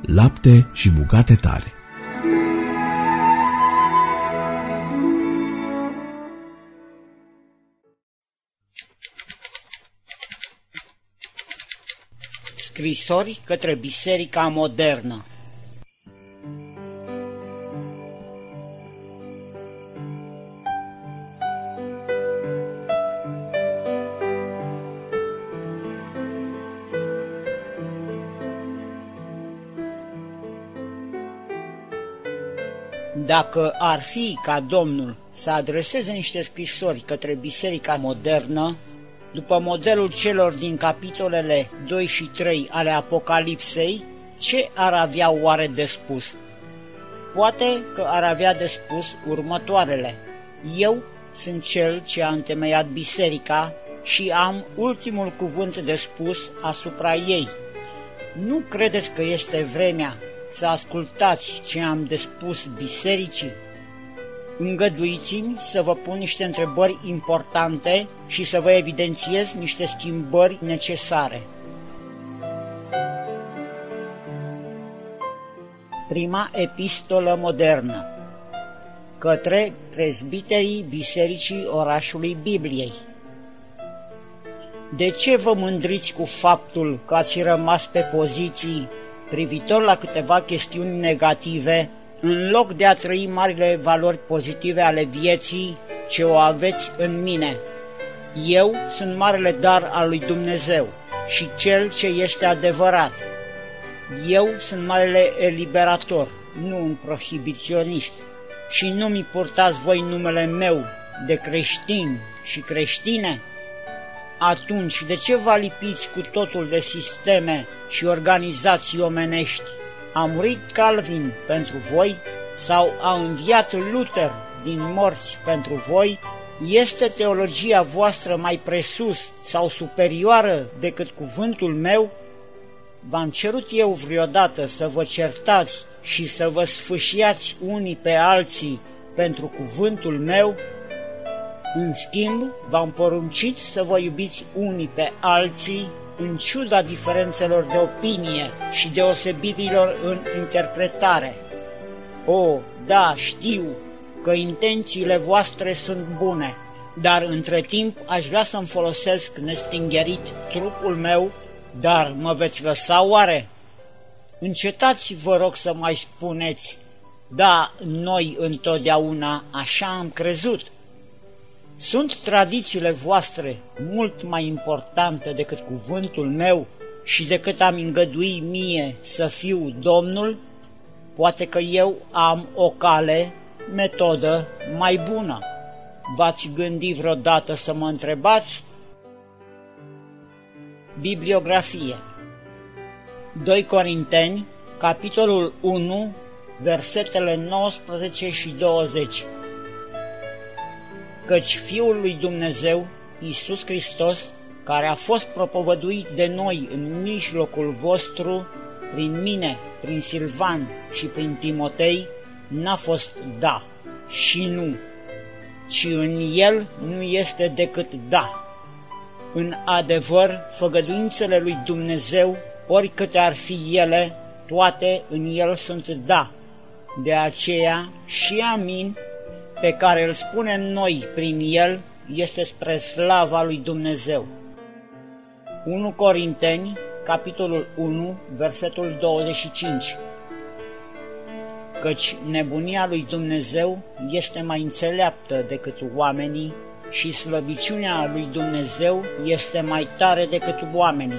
lapte și bucate tare. Scrisori către Biserica modernă. Dacă ar fi ca Domnul să adreseze niște scrisori către Biserica modernă, după modelul celor din capitolele 2 și 3 ale Apocalipsei, ce ar avea oare de spus? Poate că ar avea de spus următoarele: eu sunt cel ce a întemeiat biserica și am ultimul cuvânt de spus asupra ei. Nu credeți că este vremea să ascultați ce am de spus bisericii? Îngăduiți-mi să vă pun niște întrebări importante și să vă evidențiez niște schimbări necesare. Prima epistolă modernă către prezbiterii Bisericii Orașului Bibliei. De ce vă mândriți cu faptul că ați rămas pe poziții privitor la câteva chestiuni negative, în loc de a trăi marile valori pozitive ale vieții ce o aveți în mine? Eu sunt marele dar al lui Dumnezeu și cel ce este adevărat. Eu sunt marele eliberator, nu un prohibiționist. Și nu mi purtați voi numele meu de creștini și creștine? Atunci, de ce vă lipiți cu totul de sisteme și organizații omenești? A murit Calvin pentru voi sau a înviat Luther din morți pentru voi? Este teologia voastră mai presus sau superioară decât cuvântul meu? V-am cerut eu vreodată să vă certați și să vă sfâșiați unii pe alții pentru cuvântul meu? În schimb, v-am poruncit să vă iubiți unii pe alții în ciuda diferențelor de opinie și deosebirilor în interpretare. O, da, știu că intențiile voastre sunt bune, dar între timp aș vrea să-mi folosesc nestingherit trupul meu, dar mă veți lăsa oare? Încetați, vă rog, să mai spuneți: da, noi întotdeauna așa am crezut. Sunt tradițiile voastre mult mai importante decât cuvântul meu și decât am îngădui mie să fiu Domnul? Poate că eu am o cale, metodă mai bună. V-ați gândit vreodată să mă întrebați? Bibliografie. 2 Corinteni, capitolul 1, versetele 19 și 20. Căci Fiul lui Dumnezeu, Iisus Hristos, care a fost propovăduit de noi în mijlocul vostru, prin mine, prin Silvan și prin Timotei, n-a fost da și nu, ci în el nu este decât da. În adevăr, făgăduințele lui Dumnezeu, oricâte ar fi ele, toate în el sunt da. De aceea și amin, pe care îl spunem noi prin el, este spre slava lui Dumnezeu. 1 Corinteni, capitolul 1, versetul 25. Căci nebunia lui Dumnezeu este mai înțeleaptă decât oamenii și slăbiciunea lui Dumnezeu este mai tare decât oamenii.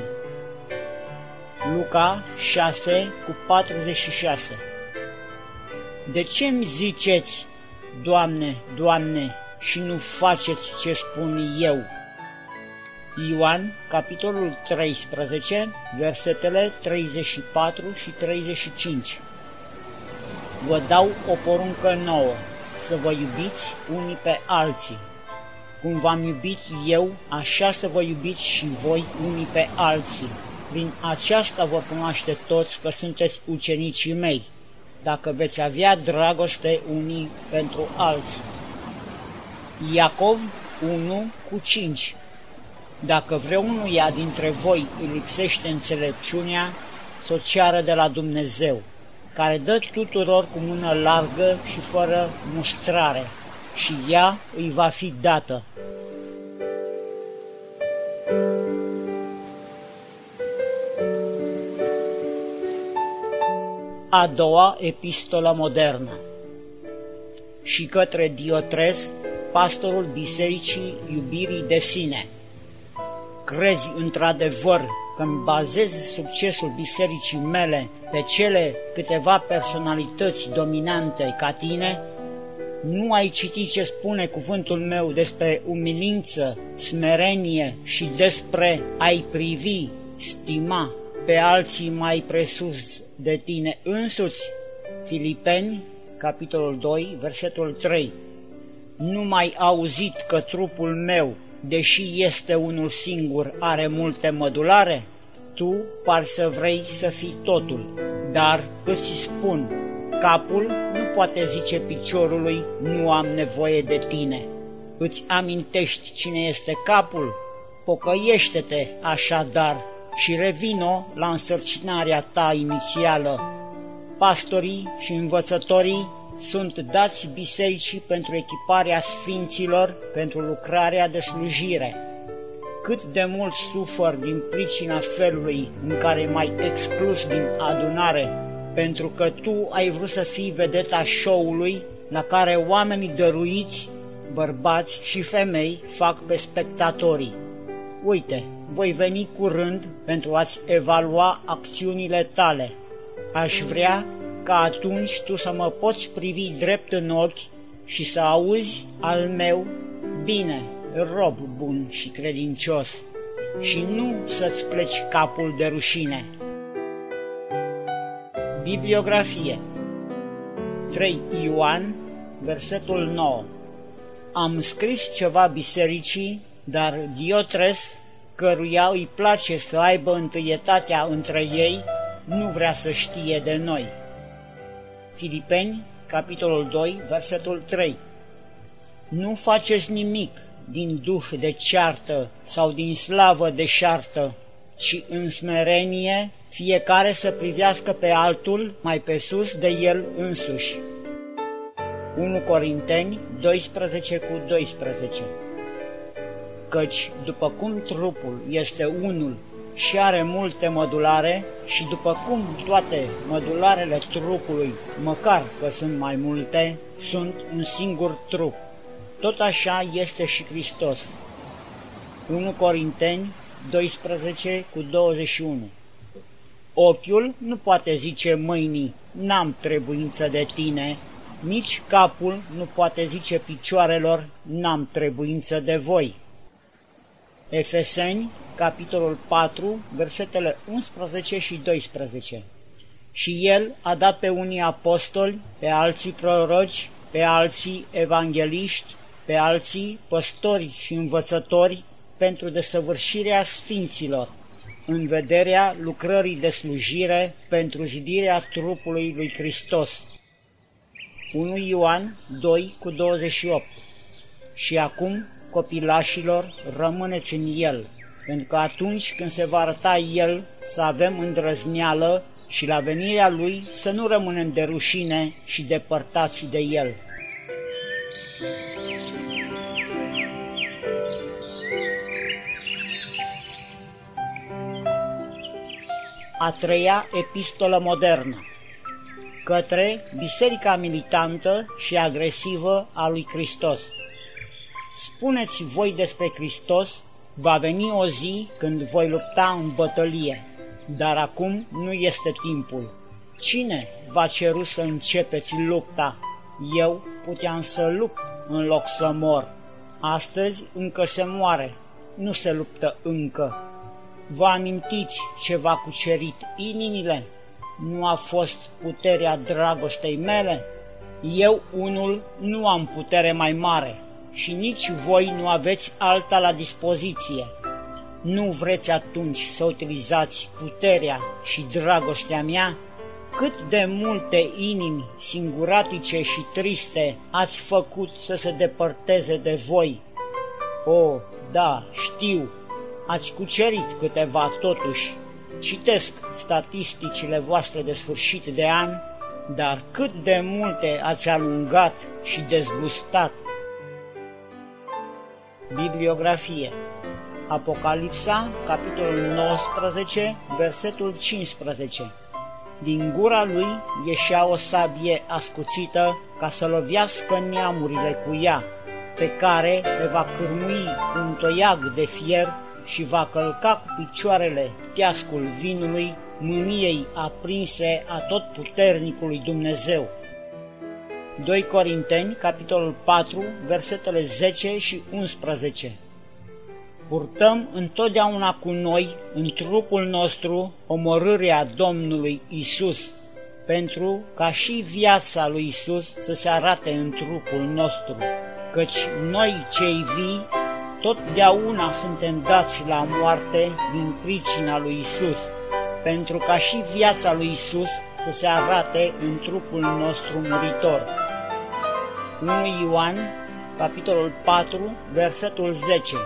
Luca 6 cu 46. De ce îmi ziceți: Doamne, Doamne, și nu faceți ce spun eu? Ioan, capitolul 13, versetele 34 și 35. Vă dau o poruncă nouă, să vă iubiți unii pe alții. Cum v-am iubit eu, așa să vă iubiți și voi unii pe alții. Prin aceasta vor cunoaște toți că sunteți ucenicii mei, dacă veți avea dragoste unii pentru alții. Iacov 1 cu 5. Dacă vreunuia dintre voi îi lipsește înțelepciunea, să o ceară de la Dumnezeu, care dă tuturor cu mână largă și fără mustrare, și ea îi va fi dată. A doua epistolă modernă. Și către Diotres, pastorul Bisericii Iubirii de Sine. Crezi într-adevăr că-mi bazez succesul bisericii mele pe cele câteva personalități dominante ca tine? Nu ai citit ce spune cuvântul meu despre umilință, smerenie și despre a-i privi, stima pe alții mai presus de tine însuți? Filipeni, capitolul 2, versetul 3. Nu mai auzit că trupul meu, deși este unul singur, are multe mădulare? Tu pari să vrei să fii totul, dar îți spun, capul nu poate zice piciorului, nu am nevoie de tine. Îți amintești cine este capul? Pocăiește-te așadar și revino la însărcinarea ta inițială. Pastorii și învățătorii sunt dați bisericii pentru echiparea sfinților, pentru lucrarea de slujire. Cât de mult sufăr din pricina felului în care m-ai exclus din adunare, pentru că tu ai vrut să fii vedeta show-ului la care oamenii dăruiți, bărbați și femei, fac pe spectatorii. Uite, voi veni curând pentru a-ți evalua acțiunile tale. Aș vrea ca atunci tu să mă poți privi drept în ochi și să auzi al meu, bine, rob bun și credincios, și nu să-ți pleci capul de rușine. Bibliografie. 3 Ioan, versetul 9. Am scris ceva bisericii, dar Diotres, căruia îi place să aibă întâietatea între ei, nu vrea să știe de noi. Filipeni, capitolul 2, versetul 3. Nu faceți nimic din duh de ceartă sau din slavă deșartă, ci în smerenie fiecare să privească pe altul mai pe sus de el însuși. 1 Corinteni 12 cu 12. Căci după cum trupul este unul și are multe mădulare, și după cum toate mădularele trupului, măcar că sunt mai multe, sunt un singur trup, tot așa este și Hristos. 1 Corinteni 12 cu 21. Ochiul nu poate zice mâinii, n-am trebuință de tine, nici capul nu poate zice picioarelor, n-am trebuință de voi. Efeseni, capitolul 4, versetele 11 și 12. Și El a dat pe unii apostoli, pe alții proroci, pe alții evangeliști, pe alții păstori și învățători, pentru desăvârșirea sfinților, în vederea lucrării de slujire, pentru zidirea trupului lui Hristos. 1 Ioan 2 cu 28. Și acum, copilașilor, rămâneți în El, pentru că atunci când se va arăta El, să avem îndrăzneală și la venirea Lui să nu rămânem de rușine și depărtați de El. A treia epistolă modernă. Către biserica militantă și agresivă a lui Hristos. Spuneți voi despre Hristos, va veni o zi când voi lupta în bătălie, dar acum nu este timpul. Cine v-a cerut să începeți lupta? Eu puteam să lupt în loc să mor. Astăzi încă se moare, nu se luptă încă. Vă amintiți ce v-a cucerit inimile? Nu a fost puterea dragostei mele? Eu unul nu am putere mai mare și nici voi nu aveți alta la dispoziție. Nu vreți atunci să utilizați puterea și dragostea mea? Cât de multe inimi singuratice și triste ați făcut să se depărteze de voi? O, da, știu, ați cucerit câteva totuși, citesc statisticile voastre de sfârșit de an, dar cât de multe ați alungat și dezgustat. Bibliografie. Apocalipsa, capitolul 19, versetul 15. Din gura lui ieșea o sabie ascuțită ca să lovească neamurile cu ea, pe care le va cârmui cu un toiag de fier și va călca cu picioarele teascul vinului mâniei aprinse a Totputernicului Dumnezeu. 2 Corinteni, capitolul 4, versetele 10 și 11. Purtăm întotdeauna cu noi, în trupul nostru, omorârea Domnului Isus, pentru ca și viața lui Isus să se arate în trupul nostru, căci noi cei vii totdeauna suntem dați la moarte din pricina lui Isus, pentru ca și viața lui Isus să se arate în trupul nostru muritor. 1 Ioan, capitolul 4, versetul 10.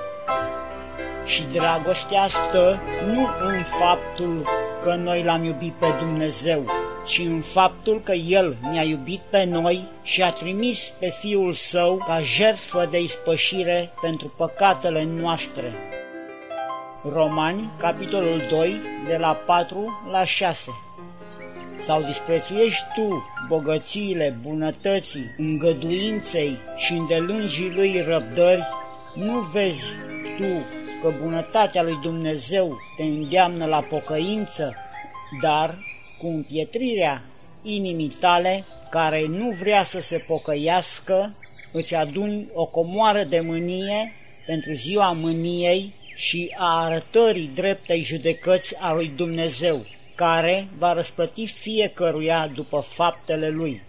Și dragostea stă nu în faptul că noi l-am iubit pe Dumnezeu, ci în faptul că El ne-a iubit pe noi și a trimis pe Fiul Său ca jertfă de ispășire pentru păcatele noastre. Romani, capitolul 2, de la 4 la 6. Sau disprețuiești tu bogățiile, bunătății, îngăduinței și îndelungii lui răbdări, nu vezi tu că bunătatea lui Dumnezeu te îndeamnă la pocăință, dar cu împietrirea inimii tale, care nu vrea să se pocăiască, îți aduni o comoară de mânie pentru ziua mâniei și a arătării dreptei judecăți a lui Dumnezeu, care va răsplăti fiecăruia după faptele lui.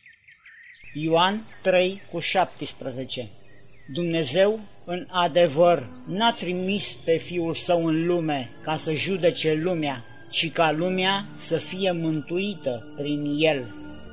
Ioan 3 cu 17. Dumnezeu, în adevăr, n-a trimis pe Fiul Său în lume ca să judece lumea, ci ca lumea să fie mântuită prin El.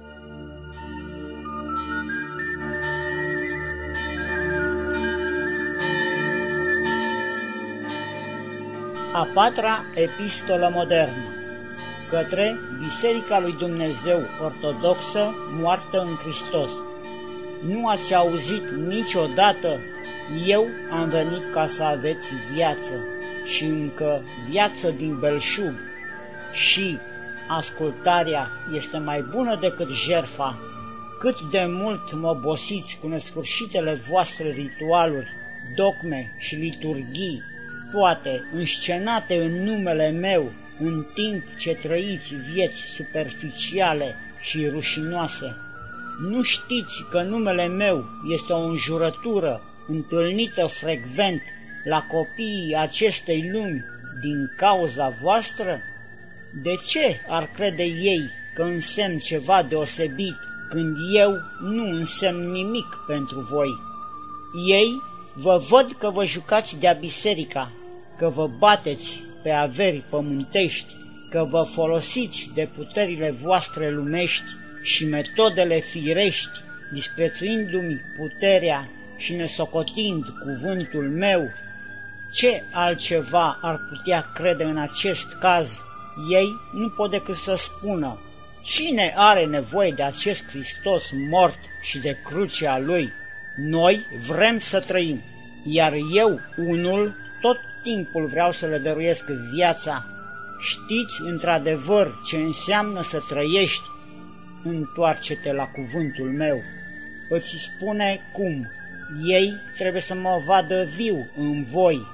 A patra epistolă modernă către Biserica lui Dumnezeu Ortodoxă moartă în Hristos. Nu ați auzit niciodată? Eu am venit ca să aveți viață și încă viață din belșug. Și ascultarea este mai bună decât jertfa. Cât de mult mă obosiți cu nesfârșitele voastre ritualuri, dogme și liturghii, poate înscenate în numele meu, în timp ce trăiți vieți superficiale și rușinoase. Nu știți că numele meu este o înjurătură întâlnită frecvent la copiii acestei lumi din cauza voastră? De ce ar crede ei că însemn ceva deosebit când eu nu însemn nimic pentru voi? Ei vă văd că vă jucați de-a biserica, că vă bateți pe averi pământești, că vă folosiți de puterile voastre lumești și metodele firești, disprețuindu-mi puterea și nesocotind cuvântul meu. Ce altceva ar putea crede în acest caz? Ei nu pot decât să spună: cine are nevoie de acest Hristos mort și de crucea Lui? Noi vrem să trăim, iar eu, unul, tot timpul vreau să le dăruiesc viața. Știți într-adevăr ce înseamnă să trăiești? Întoarce-te la cuvântul meu. Îți spune cum. Ei trebuie să mă vadă viu în voi.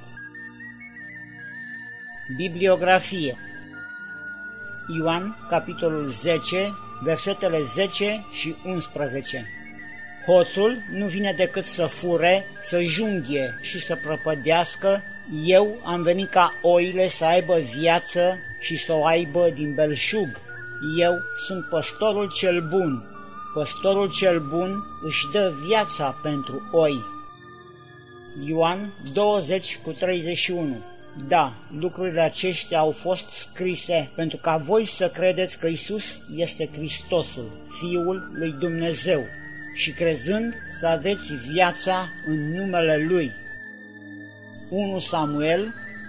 Bibliografie. Ioan, capitolul 10, versetele 10 și 11. Hoțul nu vine decât să fure, să junghie și să prăpădească. Eu am venit ca oile să aibă viață și să o aibă din belșug. Eu sunt păstorul cel bun. Păstorul cel bun își dă viața pentru oi. Ioan 20 cu 31. Da, lucrurile acestea au fost scrise pentru ca voi să credeți că Isus este Hristosul, Fiul lui Dumnezeu, și crezând să aveți viața în numele Lui. 1 Samuel,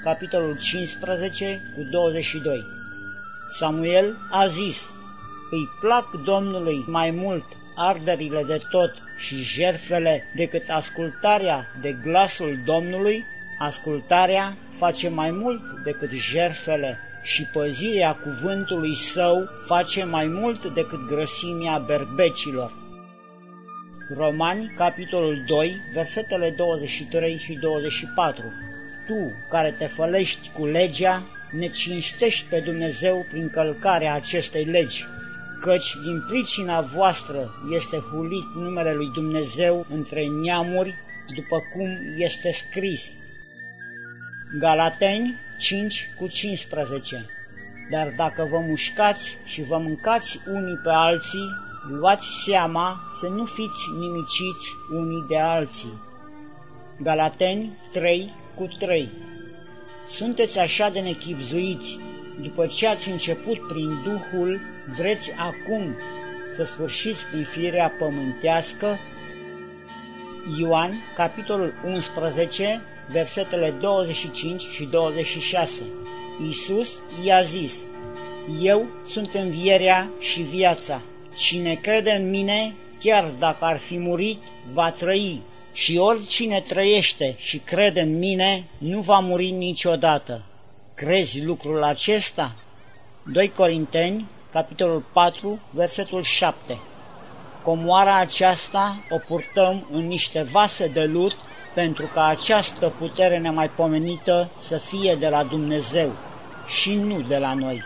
capitolul 15, cu 22. Samuel a zis: îi plac Domnului mai mult arderile de tot și jertfele decât ascultarea de glasul Domnului. Ascultarea face mai mult decât jertfele și păzirea cuvântului său face mai mult decât grăsimea berbecilor. Romani, capitolul 2, versetele 23 și 24. Tu, care te fălești cu legea, ne cinstești pe Dumnezeu prin călcarea acestei legi, căci din pricina voastră este hulit numele lui Dumnezeu între neamuri, după cum este scris. Galateni 5, cu 15. Dar dacă vă mușcați și vă mâncați unii pe alții, luați seama să nu fiți nimiciți unii de alții. Galateni 3, cu 3. Sunteți așa de nechibzuiți, după ce ați început prin Duhul, vreți acum să sfârșiți prin firea pământească? Ioan, capitolul 11, versetele 25 și 26. Iisus i-a zis: eu sunt învierea și viața. Cine crede în mine, chiar dacă ar fi murit, va trăi. Și oricine trăiește și crede în mine, nu va muri niciodată. Crezi lucrul acesta? 2 Corinteni, capitolul 4, versetul 7. Comoara aceasta o purtăm în niște vase de lut, pentru ca această putere nemaipomenită să fie de la Dumnezeu și nu de la noi.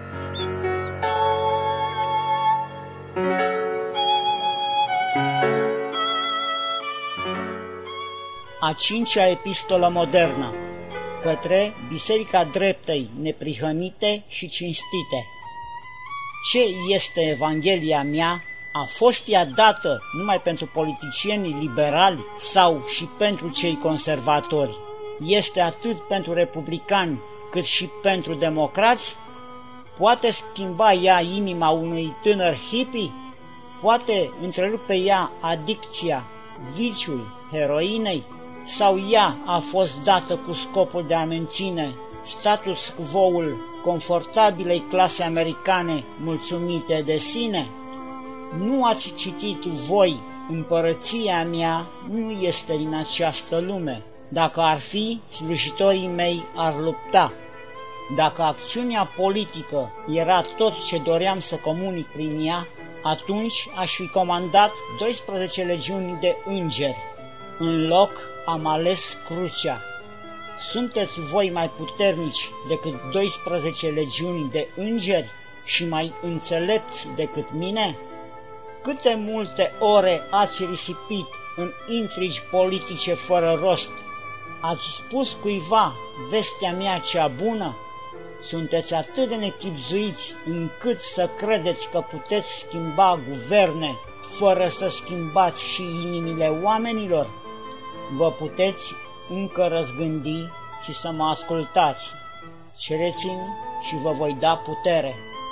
A cincea epistolă modernă către Biserica Dreptei, neprihănite și cinstite. Ce este Evanghelia mea? A fost ea dată numai pentru politicienii liberali sau și pentru cei conservatori? Este atât pentru republicani cât și pentru democrați? Poate schimba ea inima unui tânăr hippie? Poate întrerupe ea adicția, viciul, heroinei? Sau ea a fost dată cu scopul de a menține status quo-ul confortabilei clase americane mulțumite de sine? Nu ați citit voi: împărăția mea nu este din această lume. Dacă ar fi, slujitorii mei ar lupta. Dacă acțiunea politică era tot ce doream să comunic prin ea, atunci aș fi comandat 12 legiuni de îngeri. În loc am ales crucea. Sunteți voi mai puternici decât 12 legiuni de îngeri și mai înțelepți decât mine? Câte multe ore ați risipit în intrigi politice fără rost? Ați spus cuiva vestea mea cea bună? Sunteți atât de nechibzuiți încât să credeți că puteți schimba guverne fără să schimbați și inimile oamenilor? Vă puteți încă răzgândi și să mă ascultați. Cereți-mi și vă voi da putere.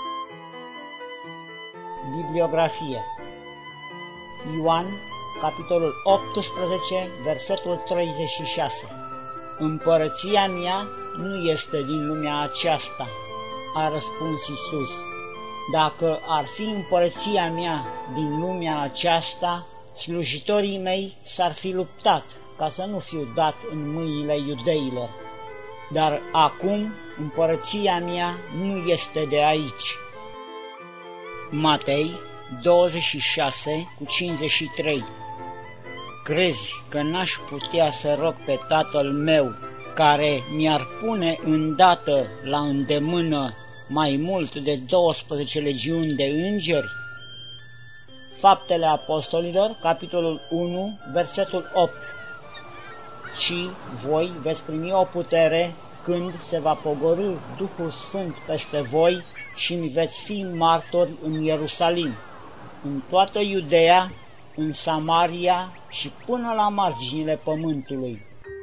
Bibliografie. Ioan, capitolul 18, versetul 36. Împărăția mea nu este din lumea aceasta, a răspuns Iisus. Dacă ar fi împărăția mea din lumea aceasta, slujitorii mei s-ar fi luptat ca să nu fiu dat în mâinile iudeilor. Dar acum împărăția mea nu este de aici. Matei 26, cu 53. Crezi că n-aș putea să rog pe Tatăl meu, care mi-ar pune îndată la îndemână mai mult de 12 legiuni de îngeri? Faptele Apostolilor, capitolul 1, versetul 8. Ci voi veți primi o putere când se va pogorî Duhul Sfânt peste voi și mi veți fi martori în Ierusalim, în toată Iudeea, în Samaria și până la marginile pământului.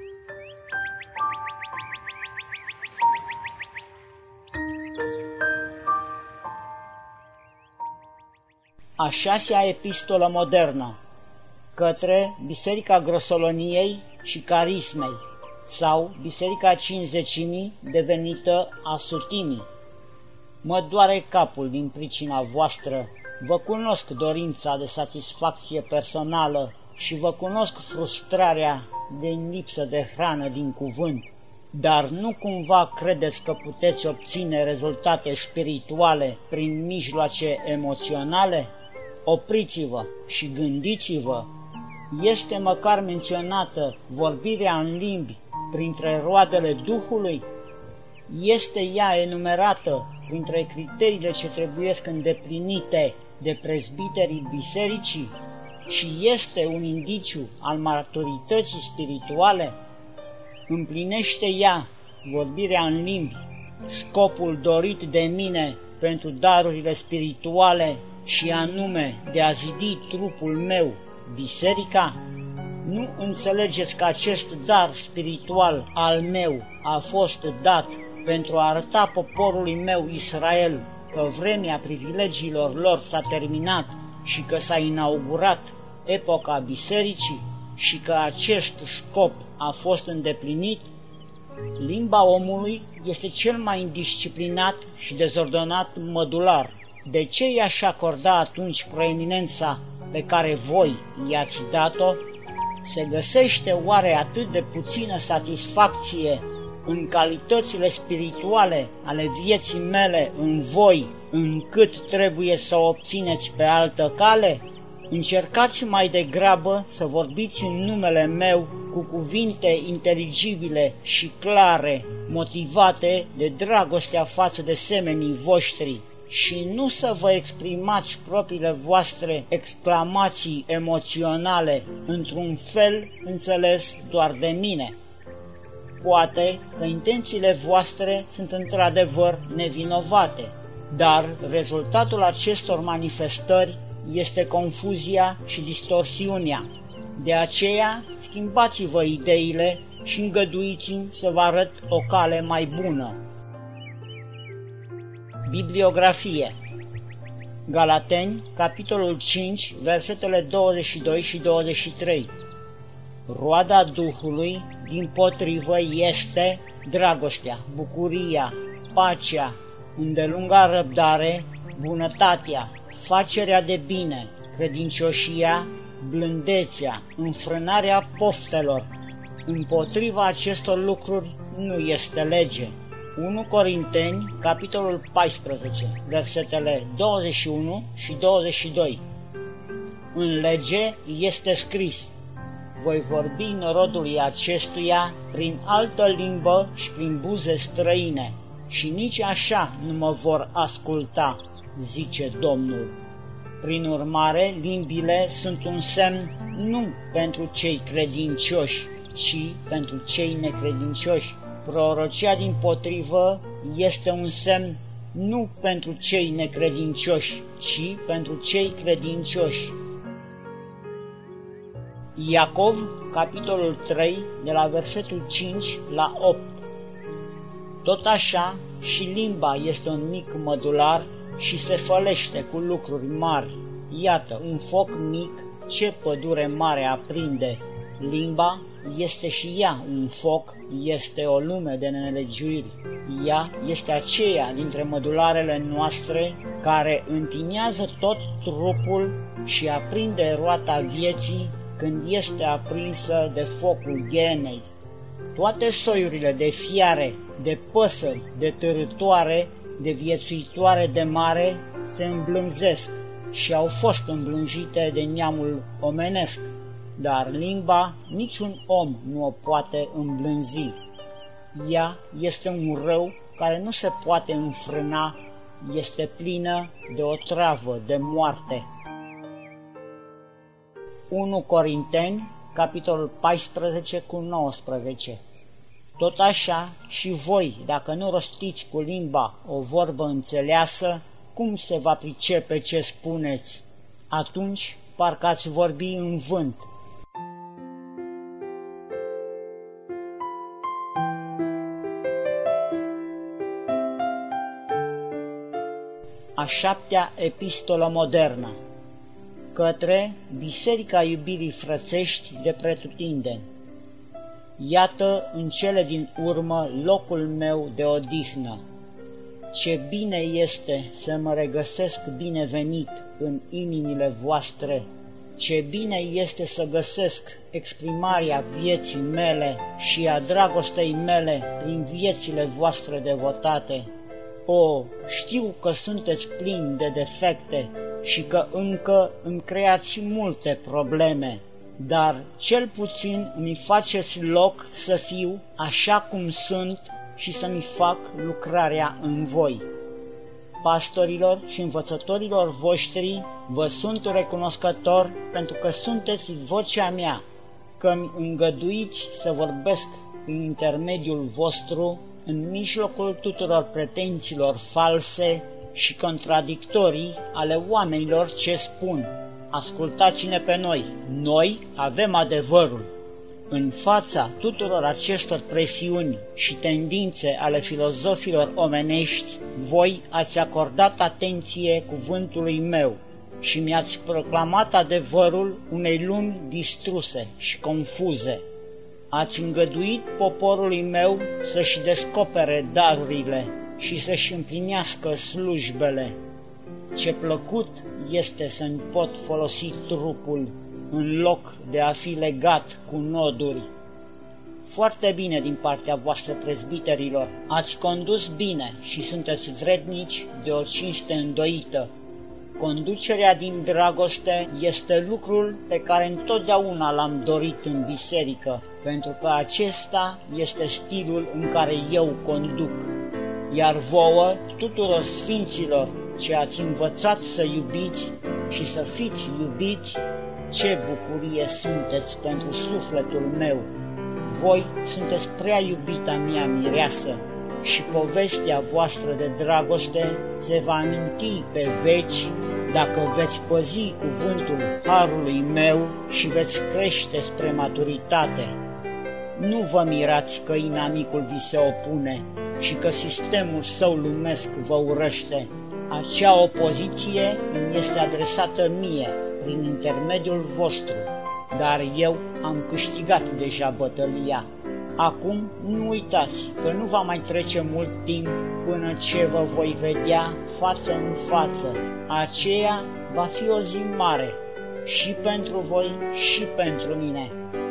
A șasea epistolă modernă către Biserica Grosoloniei și Carismei. sau Biserica Cincizecimii devenită a Sutimii. Mă doare capul din pricina voastră, vă cunosc dorința de satisfacție personală și vă cunosc frustrarea din lipsă de hrană din cuvânt, dar nu cumva credeți că puteți obține rezultate spirituale prin mijloace emoționale? Opriți-vă și gândiți-vă. Este măcar menționată vorbirea în limbi printre roadele Duhului? Este ea enumerată printre criteriile ce trebuiesc îndeplinite de prezbiterii bisericii? Și este un indiciu al maturității spirituale? Împlinește ea, vorbirea în limbi, scopul dorit de mine pentru darurile spirituale și anume de a zidi trupul meu, biserica? Nu înțelegeți că acest dar spiritual al meu a fost dat pentru a arăta poporului meu Israel că vremea privilegiilor lor s-a terminat și că s-a inaugurat epoca bisericii și că acest scop a fost îndeplinit? Limba omului este cel mai indisciplinat și dezordonat mădular. De ce i-aș acorda atunci proeminența pe care voi i-ați dat-o? Se găsește oare atât de puțină satisfacție în calitățile spirituale ale vieții mele în voi, încât trebuie să o obțineți pe altă cale? Încercați mai degrabă să vorbiți în numele meu cu cuvinte inteligibile și clare, motivate de dragostea față de semenii voștri, și nu să vă exprimați propriile voastre exclamații emoționale într-un fel înțeles doar de mine. Poate că intențiile voastre sunt într-adevăr nevinovate, dar rezultatul acestor manifestări este confuzia și distorsiunea. De aceea, schimbați-vă ideile și îngăduiți-mi să vă arăt o cale mai bună. Bibliografie. Galateni, capitolul 5, versetele 22 și 23. Roada Duhului, dimpotrivă, este dragostea, bucuria, pacea, îndelunga răbdare, bunătatea, facerea de bine, credincioșia, blândețea, înfrânarea poftelor. Împotriva acestor lucruri nu este lege. 1 Corinteni, capitolul 14, versetele 21 și 22. În lege este scris: voi vorbi norodului acestuia prin altă limbă și prin buze străine, și nici așa nu mă vor asculta, zice Domnul. Prin urmare, limbile sunt un semn nu pentru cei credincioși, ci pentru cei necredincioși. Prorocia dimpotrivă este un semn nu pentru cei necredincioși, ci pentru cei credincioși. Iacov, capitolul 3, de la versetul 5 la 8. Tot așa și limba este un mic mădular și se fălește cu lucruri mari. Iată, un foc mic, ce pădure mare aprinde. Limba este și ea un foc, este o lume de nelegiuiri. Ea este aceea dintre mădularele noastre care întinează tot trupul și aprinde roata vieții când este aprinsă de focul ghenei. Toate soiurile de fiare, de păsări, de târătoare, de viețuitoare de mare se îmblânzesc și au fost îmblânzite de neamul omenesc, dar limba niciun om nu o poate îmblânzi. Ea este un rău care nu se poate înfrâna, este plină de otravă, de moarte. 1 Corinteni, capitolul 14 cu 19. Tot așa și voi, dacă nu rostiți cu limba o vorbă înțeleasă, cum se va pricepe ce spuneți? Atunci parcă ați vorbi în vânt. A șaptea epistolă modernă către Biserica Iubirii Frățești de pretutindeni. Iată în cele din urmă locul meu de odihnă. Ce bine este să mă regăsesc binevenit în inimile voastre, ce bine este să găsesc exprimarea vieții mele și a dragostei mele prin viețile voastre devotate. O, știu că sunteți plini de defecte și că încă îmi creați multe probleme, dar cel puțin îmi faceți loc să fiu așa cum sunt și să-mi fac lucrarea în voi. Pastorilor și învățătorilor voștri vă sunt recunoscător pentru că sunteți vocea mea, că îmi îngăduiți să vorbesc prin intermediul vostru în mijlocul tuturor pretențiilor false și contradictorii ale oamenilor ce spun: ascultați-ne pe noi, noi avem adevărul. În fața tuturor acestor presiuni și tendințe ale filozofilor omenești, voi ați acordat atenție cuvântului meu și mi-ați proclamat adevărul unei lumi distruse și confuze. Ați îngăduit poporului meu să-și descopere darurile și să-și împlinească slujbele. Ce plăcut este să-mi pot folosi trupul în loc de a fi legat cu noduri. Foarte bine din partea voastră, prezbiterilor, ați condus bine și sunteți vrednici de o cinste îndoită. Conducerea din dragoste este lucrul pe care întotdeauna l-am dorit în biserică, pentru că acesta este stilul în care eu conduc. Iar vouă, tuturor sfinților ce ați învățat să iubiți și să fiți iubiți, ce bucurie sunteți pentru sufletul meu! Voi sunteți prea iubita mea mireasă și povestea voastră de dragoste se va aminti pe veci dacă veți păzi cuvântul harului meu și veți crește spre maturitate. Nu vă mirați că inamicul vi se opune și că sistemul său lumesc vă urăște. Acea opoziție îmi este adresată mie prin intermediul vostru, dar eu am câștigat deja bătălia. Acum nu uitați că nu va mai trece mult timp până ce vă voi vedea față în față. Aceea va fi o zi mare și pentru voi și pentru mine.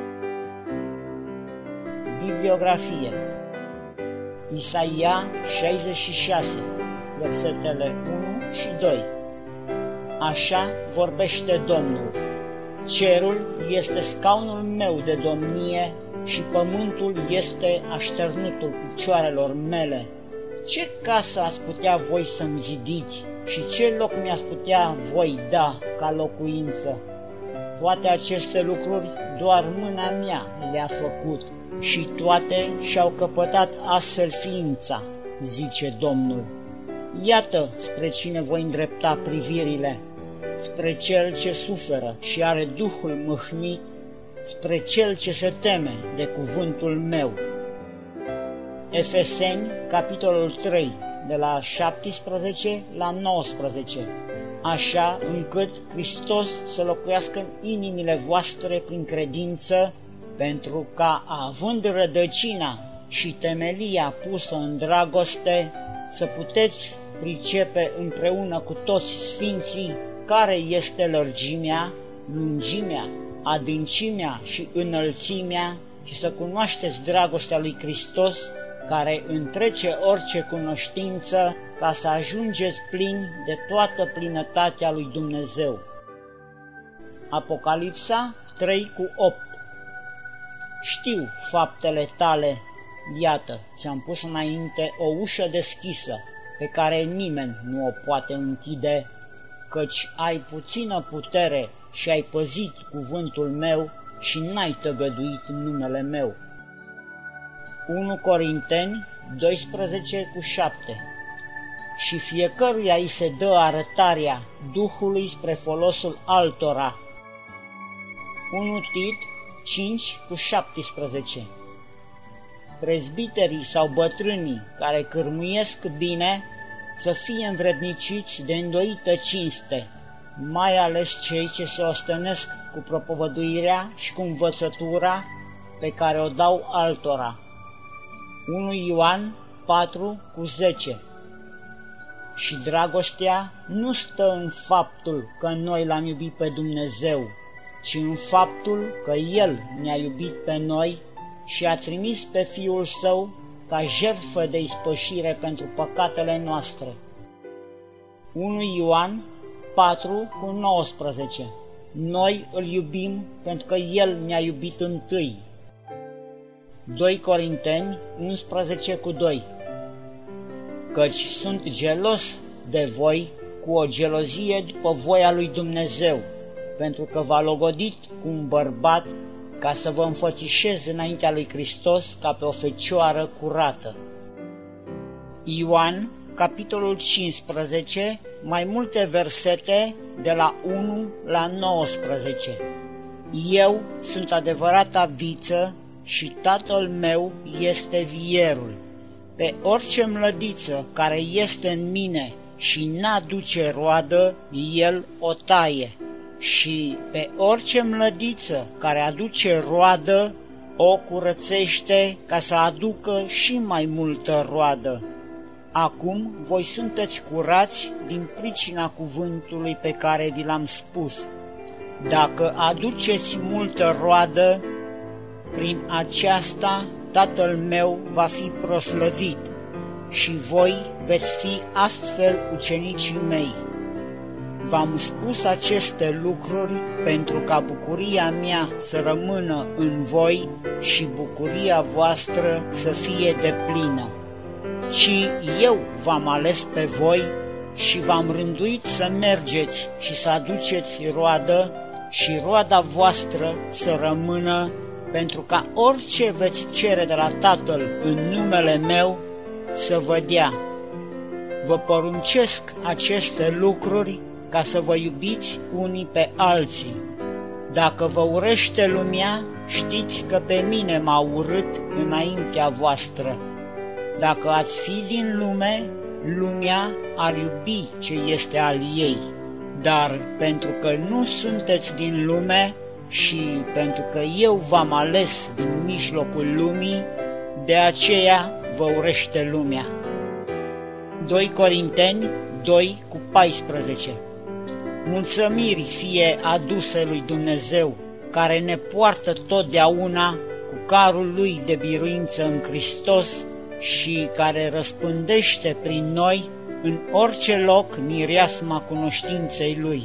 Bibliografie: Isaia 66, versetele 1 și 2. Așa vorbește Domnul: cerul este scaunul meu de domnie și pământul este așternutul picioarelor mele. Ce casă ați putea voi să-mi zidiți și ce loc mi-ați putea voi da ca locuință? Toate aceste lucruri doar mâna mea le-a făcut și toate și-au căpătat astfel ființa, zice Domnul. Iată spre cine voi îndrepta privirile: spre cel ce suferă și are duhul mâhnit, spre cel ce se teme de cuvântul meu. Efeseni, capitolul 3, de la 17 la 19. Așa încât Hristos să locuiască în inimile voastre prin credință, pentru ca, având rădăcina și temelia pusă în dragoste, să puteți pricepe împreună cu toți sfinții care este lărgimea, lungimea, adâncimea și înălțimea și să cunoașteți dragostea lui Hristos, care întrece orice cunoștință, ca să ajungeți plini de toată plinătatea lui Dumnezeu. Apocalipsa 3:8. Știu faptele tale, iată, ți-am pus înainte o ușă deschisă, pe care nimeni nu o poate închide, căci ai puțină putere și ai păzit cuvântul meu și n-ai tăgăduit numele meu. 1 Corinteni 12:7. Și fiecăruia îi se dă arătarea Duhului spre folosul altora. 1 Tit 5:17. Prezbiterii sau bătrânii care cârmuiesc bine să fie învredniciți de îndoită cinste, mai ales cei ce se ostenesc cu propovăduirea și cu învățătura, pe care o dau altora. 1 Ioan 4:10. Și dragostea nu stă în faptul că noi l-am iubit pe Dumnezeu, ci în faptul că El ne-a iubit pe noi și a trimis pe Fiul Său ca jertfă de ispășire pentru păcatele noastre. 1 Ioan 4:19. Noi îl iubim pentru că El ne-a iubit întâi. 2 Corinteni 11:2. Căci sunt gelos de voi cu o gelozie după voia lui Dumnezeu, pentru că v-a logodit cu un bărbat ca să vă înfățișez înaintea lui Hristos ca pe o fecioară curată. Ioan, capitolul 15, mai multe versete de la 1 la 19. Eu sunt adevărata viță și Tatăl meu este vierul. Pe orice mlădiță care este în mine și n-aduce roadă, El o taie. Și pe orice mlădiță care aduce roadă, o curățește ca să aducă și mai multă roadă. Acum voi sunteți curați din pricina cuvântului pe care vi l-am spus. Dacă aduceți multă roadă, prin aceasta Tatăl meu va fi proslăvit și voi veți fi astfel ucenicii mei. V-am spus aceste lucruri pentru ca bucuria mea să rămână în voi și bucuria voastră să fie deplină. Ci eu v-am ales pe voi și v-am rânduit să mergeți și să aduceți roadă și roada voastră să rămână, pentru ca orice veți cere de la Tatăl în numele meu să vă dea. Vă poruncesc aceste lucruri ca să vă iubiți unii pe alții. Dacă vă urăște lumea, știți că pe mine m-a urât înaintea voastră. Dacă ați fi din lume, lumea ar iubi ce este al ei. Dar pentru că nu sunteți din lume și pentru că eu v-am ales din mijlocul lumii, de aceea vă urăște lumea. 2 Corinteni 2:14. Mulțumiri fie aduse lui Dumnezeu, care ne poartă totdeauna cu carul lui de biruință în Hristos și care răspândește prin noi în orice loc mireasma cunoștinței lui.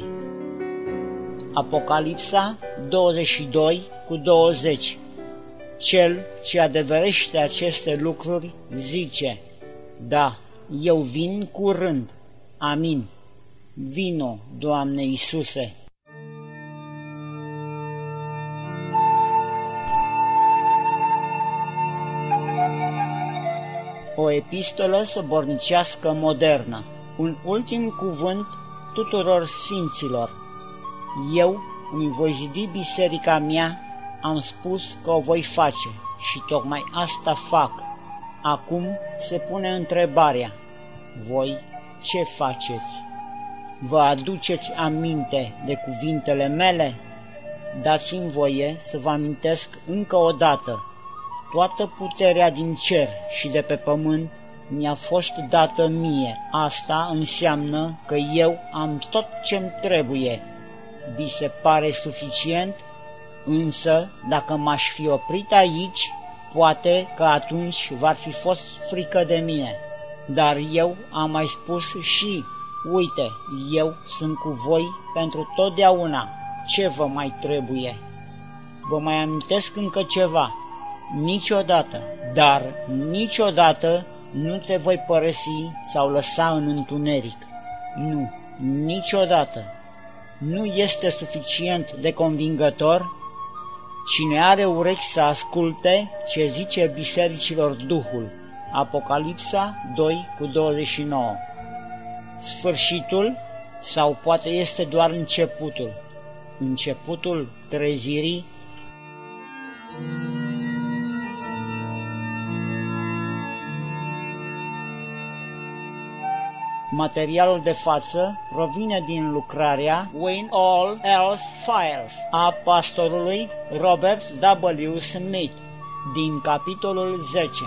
Apocalipsa 22:20. Cel ce adeverește aceste lucruri zice: da, eu vin curând. Amin. Vino, Doamne Iisuse! O epistolă sobornicească modernă. Un ultim cuvânt tuturor sfinților. Eu îmi voi zidi biserica mea, am spus că o voi face și tocmai asta fac. Acum se pune întrebarea: voi ce faceți? Vă aduceți aminte de cuvintele mele? Dați-mi voie să vă amintesc încă o dată. Toată puterea din cer și de pe pământ mi-a fost dată mie. Asta înseamnă că eu am tot ce-mi trebuie. Vi se pare suficient? Însă, dacă m-aș fi oprit aici, poate că atunci v-ar fi fost frică de mine. Dar eu am mai spus și: uite, eu sunt cu voi pentru totdeauna. Ce vă mai trebuie? Vă mai amintesc încă ceva. Niciodată, dar niciodată nu te voi părăsi sau lăsa în întuneric. Nu, niciodată. Nu este suficient de convingător? Cine are urechi să asculte ce zice bisericilor Duhul. Apocalipsa 2:29. Sfârșitul sau poate este doar începutul? Începutul trezirii? Materialul de față provine din lucrarea When All Else Fails a pastorului Robert W. Smith. din capitolul 10.